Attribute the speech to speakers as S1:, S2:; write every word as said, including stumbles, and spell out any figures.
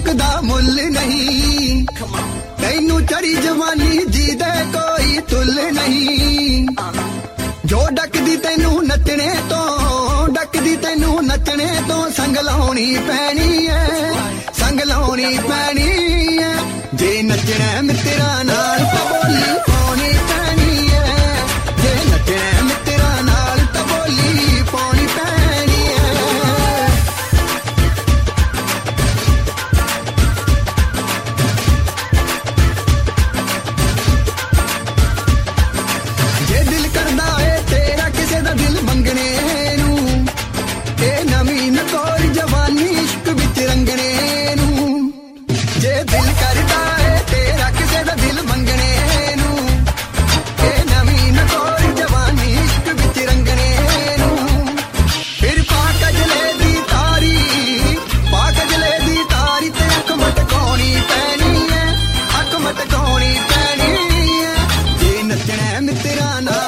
S1: चुकदा मुल नहीं, तैनू चढ़ी जवानी जी दे कोई तुल नहीं। जो डकदी तैनू नचने तो, डकदी तैनू नचने तो संग लाउणी पैनी है, संग लाउणी पैनी है। जे नचना मित्रा नाल तां बोली पाउणी पैनी है, जे नचना मित्रा नाल तां बोली पाउणी पैनी है। जे दिल करदा है तेरा किसे दा दिल मंगने नू, ए नवीं नकोर जवानी इश्क विच रंगने नू। जे दिल करदा है तेरा किसे दा दिल मंगने नू, ए नवीं नकोर जवानी इश्क विच रंगने नू। फिर पा कजले दी तारी, पा कजले दी तारी ते अख मटकाउणी पैनी है, अख मटकाउणी पैनी है। जे नचना मित्रा नाल